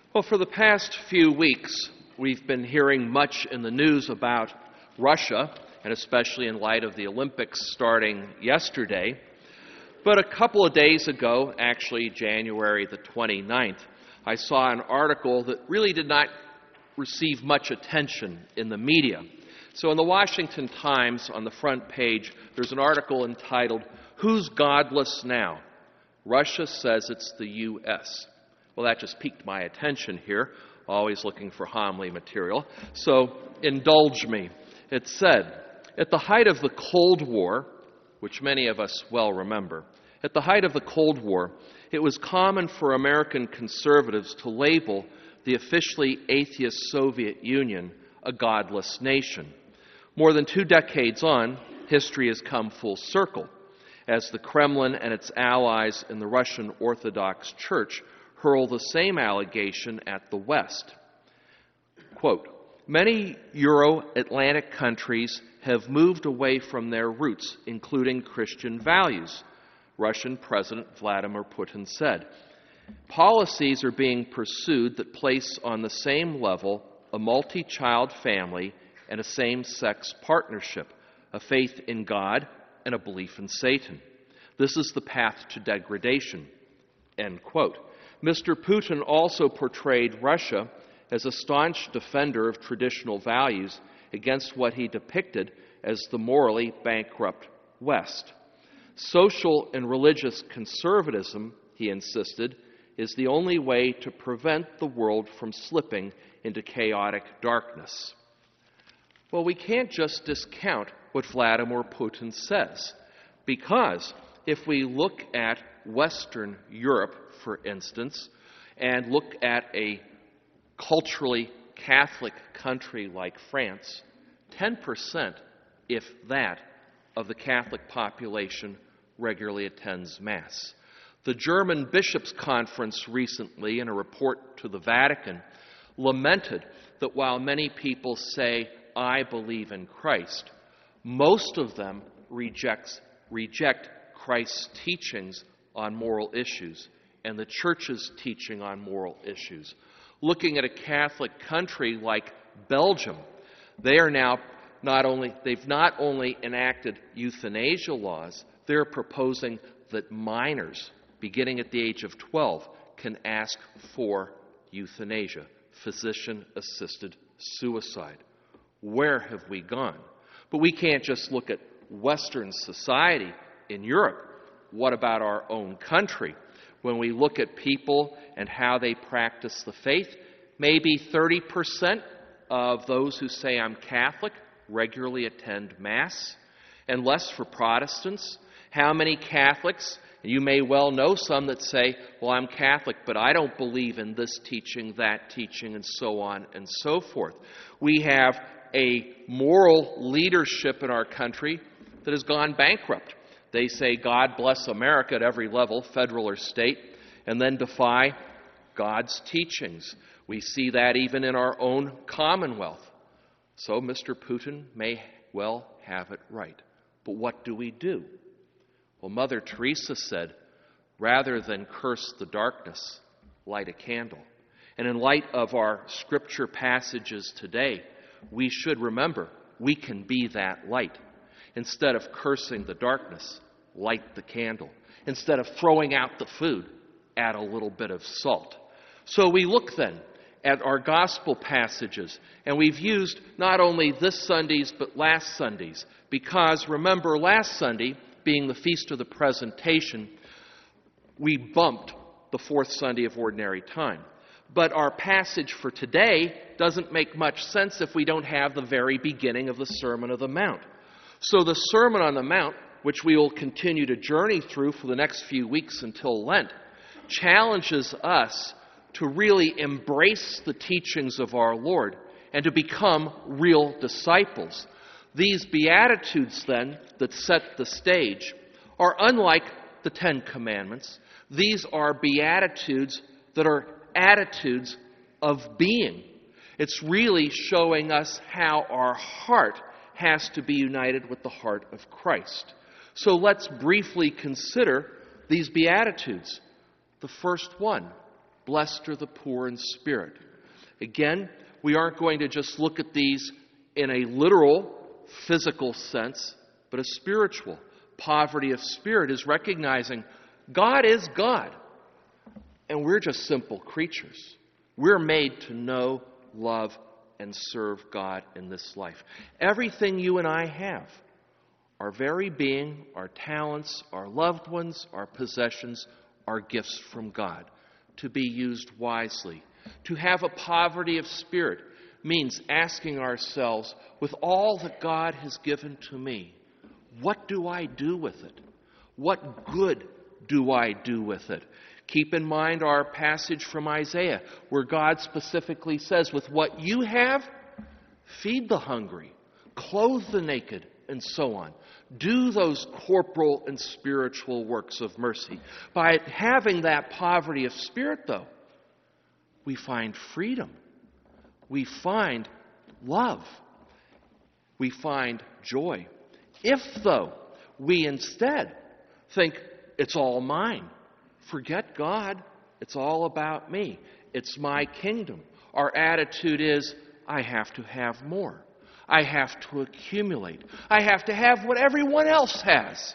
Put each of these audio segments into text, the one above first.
Well, for the past few weeks, we've been hearing much in the news about Russia, and especially in light of the Olympics starting yesterday. But a couple of days ago, actually January the 29th, I saw an article that really did not receive much attention in the media. So in the Washington Times, on the front page, there's an article entitled, "Who's Godless Now? Russia Says It's the U.S." Well, that just piqued my attention here, always looking for homily material. So indulge me. It said, at the height of the Cold War, which many of us well remember, at the height of the Cold War, it was common for American conservatives to label the officially atheist Soviet Union a godless nation. More than 2 decades on, history has come full circle, as the Kremlin and its allies in the Russian Orthodox Church hurl the same allegation at the West. Quote, "Many Euro-Atlantic countries have moved away from their roots, including Christian values," Russian President Vladimir Putin said. "Policies are being pursued that place on the same level a multi-child family and a same-sex partnership, a faith in God and a belief in Satan. This is the path to degradation." End quote. Mr. Putin also portrayed Russia as a staunch defender of traditional values against what he depicted as the morally bankrupt West. Social and religious conservatism, he insisted, is the only way to prevent the world from slipping into chaotic darkness. Well, we can't just discount what Vladimir Putin says, because if we look at Western Europe, for instance, and look at a culturally Catholic country like France, 10%, if that, of the Catholic population regularly attends Mass. The German Bishops' Conference recently, in a report to the Vatican, lamented that while many people say, "I believe in Christ," most of them reject Christ's teachings on moral issues and the Church's teaching on moral issues. Looking at a Catholic country like Belgium, they've not only enacted euthanasia laws, they're proposing that minors, beginning at the age of 12, can ask for euthanasia, physician-assisted suicide. Where have we gone? But we can't just look at Western society in Europe. What about our own country? When we look at people and how they practice the faith, maybe 30% of those who say I'm Catholic regularly attend Mass, and less for Protestants. How many Catholics, and you may well know some that say, well, I'm Catholic, but I don't believe in this teaching, that teaching, and so on and so forth. We have a moral leadership in our country that has gone bankrupt. They say, God bless America at every level, federal or state, and then defy God's teachings. We see that even in our own Commonwealth. So Mr. Putin may well have it right. But what do we do? Well, Mother Teresa said, rather than curse the darkness, light a candle. And in light of our scripture passages today, we should remember we can be that light. Instead of cursing the darkness, light the candle. Instead of throwing out the food, add a little bit of salt. So we look then at our gospel passages, and we've used not only this Sunday's but last Sunday's, because remember last Sunday, being the Feast of the Presentation, we bumped the fourth Sunday of Ordinary Time. But our passage for today doesn't make much sense if we don't have the very beginning of the Sermon on the Mount. So the Sermon on the Mount, which we will continue to journey through for the next few weeks until Lent, challenges us to really embrace the teachings of our Lord and to become real disciples. These Beatitudes, then, that set the stage are unlike the Ten Commandments. These are Beatitudes that are attitudes of being. It's really showing us how our heart has to be united with the heart of Christ. So let's briefly consider these Beatitudes. The first one, Blessed are the poor in spirit. Again, we aren't going to just look at these in a literal, physical sense, but a spiritual. Poverty of spirit is recognizing God is God, and we're just simple creatures. We're made to know, love, and serve God in this life. Everything you and I have, our very being, our talents, our loved ones, our possessions, are gifts from God to be used wisely. To have a poverty of spirit means asking ourselves, with all that God has given to me, what do I do with it? What good do I do with it? Keep in mind our passage from Isaiah, where God specifically says, with what you have, feed the hungry, clothe the naked, and so on. Do those corporal and spiritual works of mercy. By having that poverty of spirit, though, we find freedom. We find love. We find joy. If, though, we instead think it's all mine, forget God, it's all about me, it's my kingdom, our attitude is, I have to have more. I have to accumulate. I have to have what everyone else has.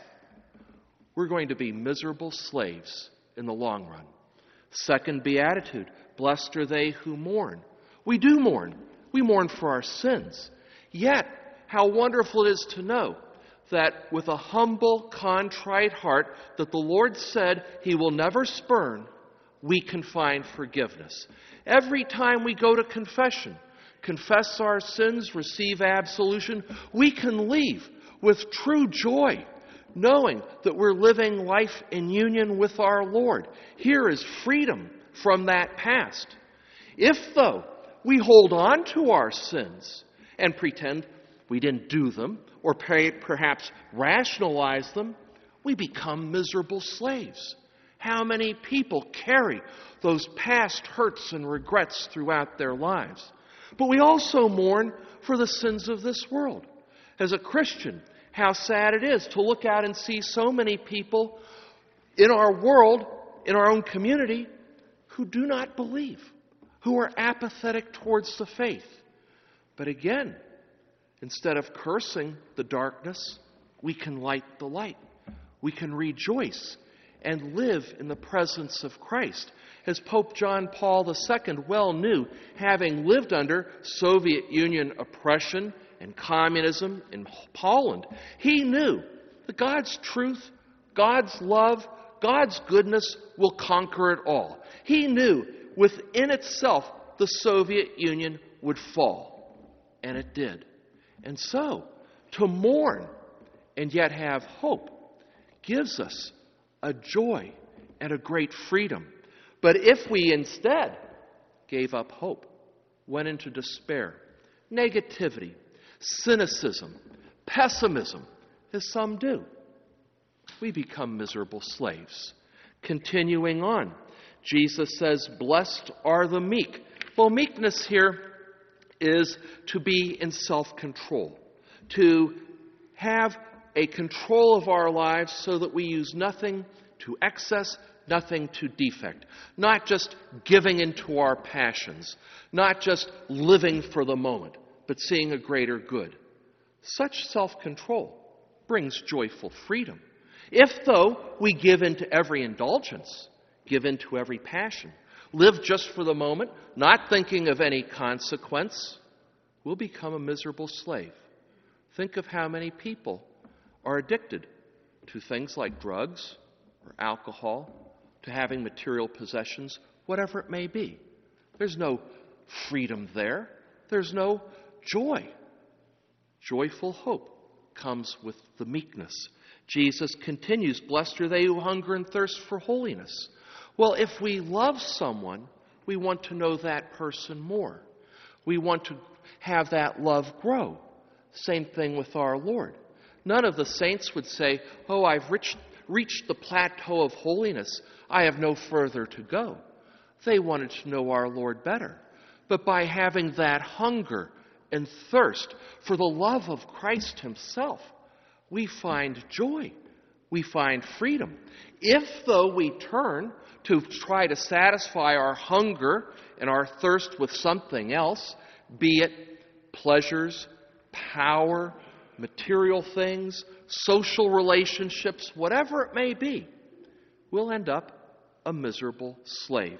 We're going to be miserable slaves in the long run. Second beatitude, blessed are they who mourn. We do mourn. We mourn for our sins. Yet, how wonderful it is to know that with a humble, contrite heart that the Lord said He will never spurn, we can find forgiveness. Every time we go to confession, confess our sins, receive absolution, we can leave with true joy, knowing that we're living life in union with our Lord. Here is freedom from that past. If, though, we hold on to our sins and pretend we didn't do them, or perhaps rationalize them, we become miserable slaves. How many people carry those past hurts and regrets throughout their lives? But we also mourn for the sins of this world. As a Christian, how sad it is to look out and see so many people in our world, in our own community, who do not believe, who are apathetic towards the faith. But again, instead of cursing the darkness, we can light the light. We can rejoice and live in the presence of Christ. As Pope John Paul II well knew, having lived under Soviet Union oppression and communism in Poland, he knew that God's truth, God's love, God's goodness will conquer it all. He knew within itself the Soviet Union would fall, and it did. And so, to mourn and yet have hope gives us a joy and a great freedom. But if we instead gave up hope, went into despair, negativity, cynicism, pessimism, as some do, we become miserable slaves. Continuing on, Jesus says, blessed are the meek. Well, meekness here is to be in self-control, to have a control of our lives so that we use nothing to excess, nothing to defect. Not just giving into our passions, not just living for the moment, but seeing a greater good. Such self-control brings joyful freedom. If, though, we give into every indulgence, give into every passion, live just for the moment, not thinking of any consequence, we'll become a miserable slave. Think of how many people are addicted to things like drugs or alcohol, to having material possessions, whatever it may be. There's no freedom there. There's no joy. Joyful hope comes with the meekness. Jesus continues, blessed are they who hunger and thirst for holiness. Well, if we love someone, we want to know that person more. We want to have that love grow. Same thing with our Lord. None of the saints would say, oh, I've reached the plateau of holiness. I have no further to go. They wanted to know our Lord better. But by having that hunger and thirst for the love of Christ Himself, we find joy. we find freedom. If, though, we turn to try to satisfy our hunger and our thirst with something else, be it pleasures, power, material things, social relationships, whatever it may be, we'll end up a miserable slave.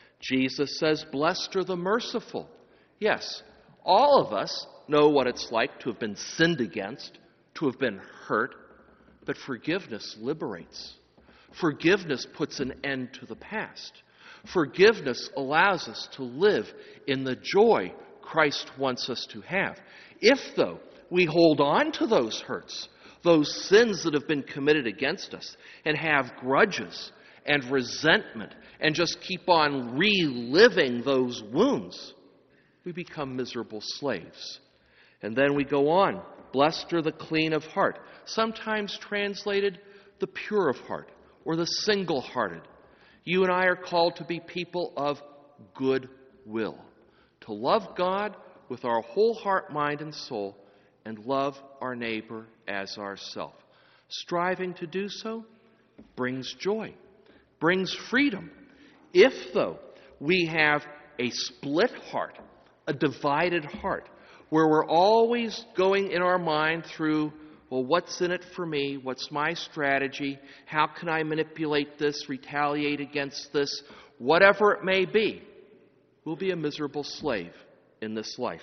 Jesus says, "Blessed are the merciful." Yes, all of us know what it's like to have been sinned against, to have been hurt, but forgiveness liberates. Forgiveness puts an end to the past. Forgiveness allows us to live in the joy Christ wants us to have. If, though, we hold on to those hurts, those sins that have been committed against us, and have grudges and resentment, and just keep on reliving those wounds, we become miserable slaves. And then we go on. Blessed are the clean of heart, sometimes translated the pure of heart or the single-hearted. You and I are called to be people of good will, to love God with our whole heart, mind, and soul, and love our neighbor as ourself. Striving to do so brings joy, brings freedom. If, though, we have a split heart, a divided heart, where we're always going in our mind through, well, what's in it for me? What's my strategy? How can I manipulate this, retaliate against this? Whatever it may be, we'll be a miserable slave in this life.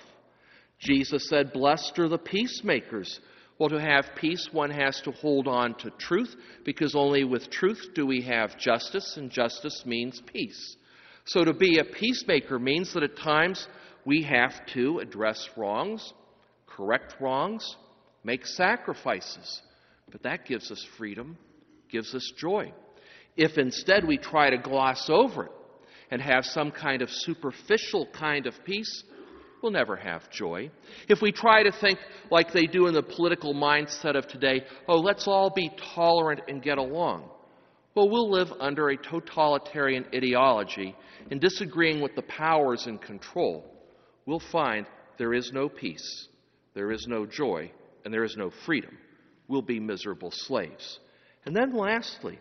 Jesus said, "Blessed are the peacemakers." Well, to have peace, one has to hold on to truth, because only with truth do we have justice, and justice means peace. So to be a peacemaker means that at times we have to address wrongs, correct wrongs, make sacrifices. But that gives us freedom, gives us joy. If instead we try to gloss over it and have some kind of superficial kind of peace, we'll never have joy. If we try to think like they do in the political mindset of today, oh, let's all be tolerant and get along, well, we'll live under a totalitarian ideology and disagreeing with the powers in control. We'll find there is no peace, there is no joy, and there is no freedom. We'll be miserable slaves. And then lastly,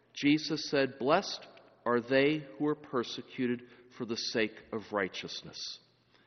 Jesus said, "Blessed are they who are persecuted for the sake of righteousness."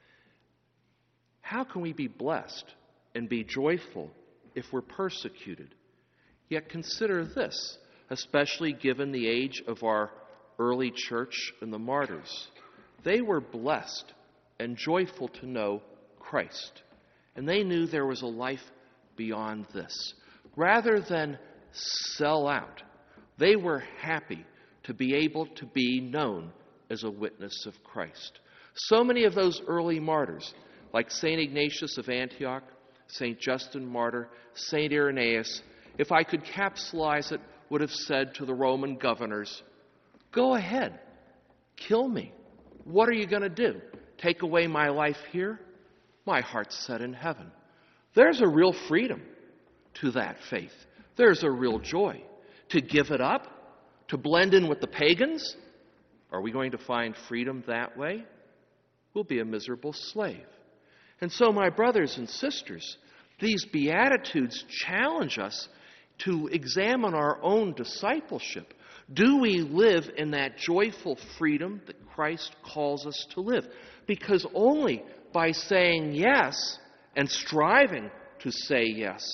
How can we be blessed and be joyful if we're persecuted? Yet consider this, especially given the age of our early church and the martyrs. They were blessed and joyful to know Christ. And they knew there was a life beyond this. Rather than sell out, they were happy to be able to be known as a witness of Christ. So many of those early martyrs, like St. Ignatius of Antioch, St. Justin Martyr, St. Irenaeus, if I could capsulize it, would have said to the Roman governors, "Go ahead, kill me. What are you going to do? Take away my life here? My heart's set in heaven." There's a real freedom to that faith. There's a real joy. To give it up? To blend in with the pagans? Are we going to find freedom that way? We'll be a miserable slave. And so, my brothers and sisters, these Beatitudes challenge us to examine our own discipleship. Do we live in that joyful freedom that Christ calls us to live? Because only by saying yes and striving to say yes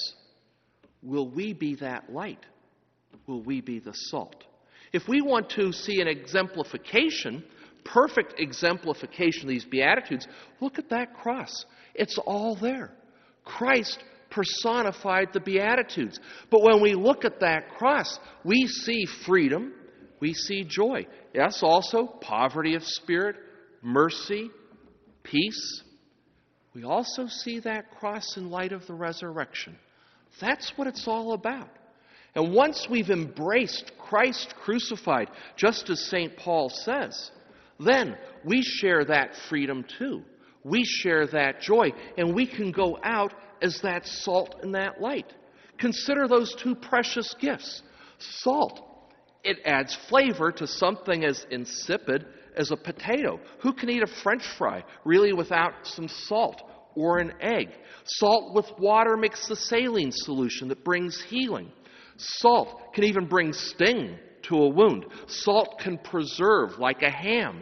will we be that light. Will we be the salt? If we want to see an exemplification, perfect exemplification of these Beatitudes, look at that cross. It's all there. Christ personified the Beatitudes. But when we look at that cross, we see freedom, we see joy. Yes, also poverty of spirit, mercy, peace. We also see that cross in light of the resurrection. That's what it's all about. And once we've embraced Christ crucified, just as St. Paul says, then we share that freedom too. We share that joy, and we can go out as that salt and that light. Consider those two precious gifts. Salt, it adds flavor to something as insipid as a potato. Who can eat a French fry really without some salt or an egg? Salt with water makes the saline solution that brings healing. Salt can even bring sting to a wound. Salt can preserve like a ham.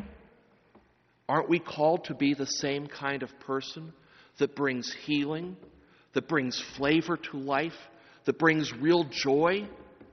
Aren't we called to be the same kind of person that brings healing, that brings flavor to life, that brings real joy?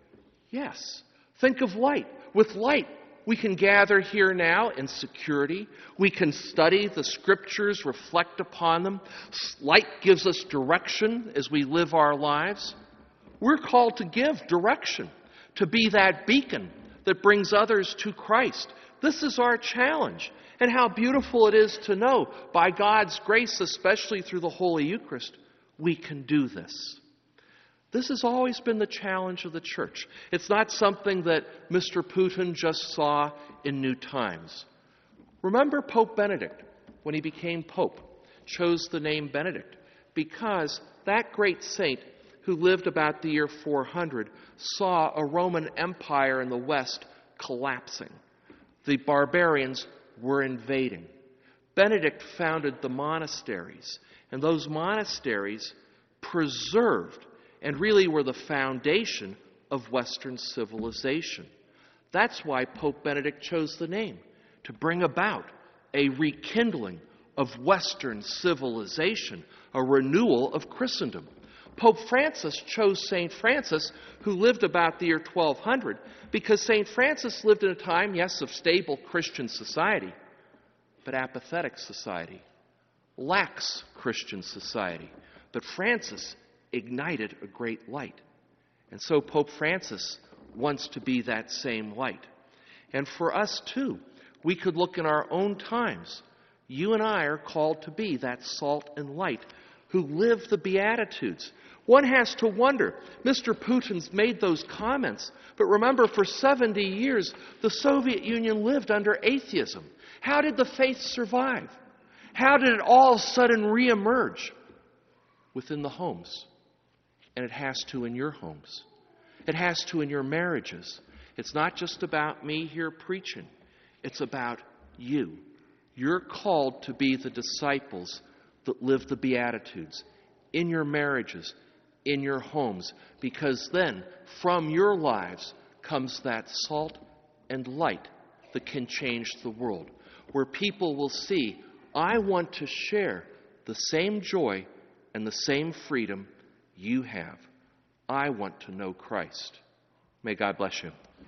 Yes. Think of light. With light, we can gather here now in security. We can study the Scriptures, reflect upon them. Light gives us direction as we live our lives. We're called to give direction, to be that beacon that brings others to Christ. This is our challenge. And how beautiful it is to know, by God's grace, especially through the Holy Eucharist, we can do this. This has always been the challenge of the Church. It's not something that Mr. Putin just saw in New Times. Remember Pope Benedict, when he became Pope, chose the name Benedict because that great saint who lived about the year 400 saw a Roman Empire in the West collapsing. The barbarians were invading. Benedict founded the monasteries, and those monasteries preserved and really were the foundation of Western civilization. That's why Pope Benedict chose the name, to bring about a rekindling of Western civilization, a renewal of Christendom. Pope Francis chose St. Francis, who lived about the year 1200, because St. Francis lived in a time, yes, of stable Christian society, but apathetic society, lax Christian society. But Francis ignited a great light. And so Pope Francis wants to be that same light. And for us too, we could look in our own times. You and I are called to be that salt and light who live the Beatitudes. One has to wonder, Mr. Putin's made those comments, but remember, for 70 years, the Soviet Union lived under atheism. How did the faith survive? How did it all of a sudden reemerge? Within the homes. And it has to in your homes. It has to in your marriages. It's not just about me here preaching. It's about you. You're called to be the disciples that live the Beatitudes in your marriages, in your homes, because then from your lives comes that salt and light that can change the world, where people will see, I want to share the same joy and the same freedom you have. I want to know Christ. May God bless you.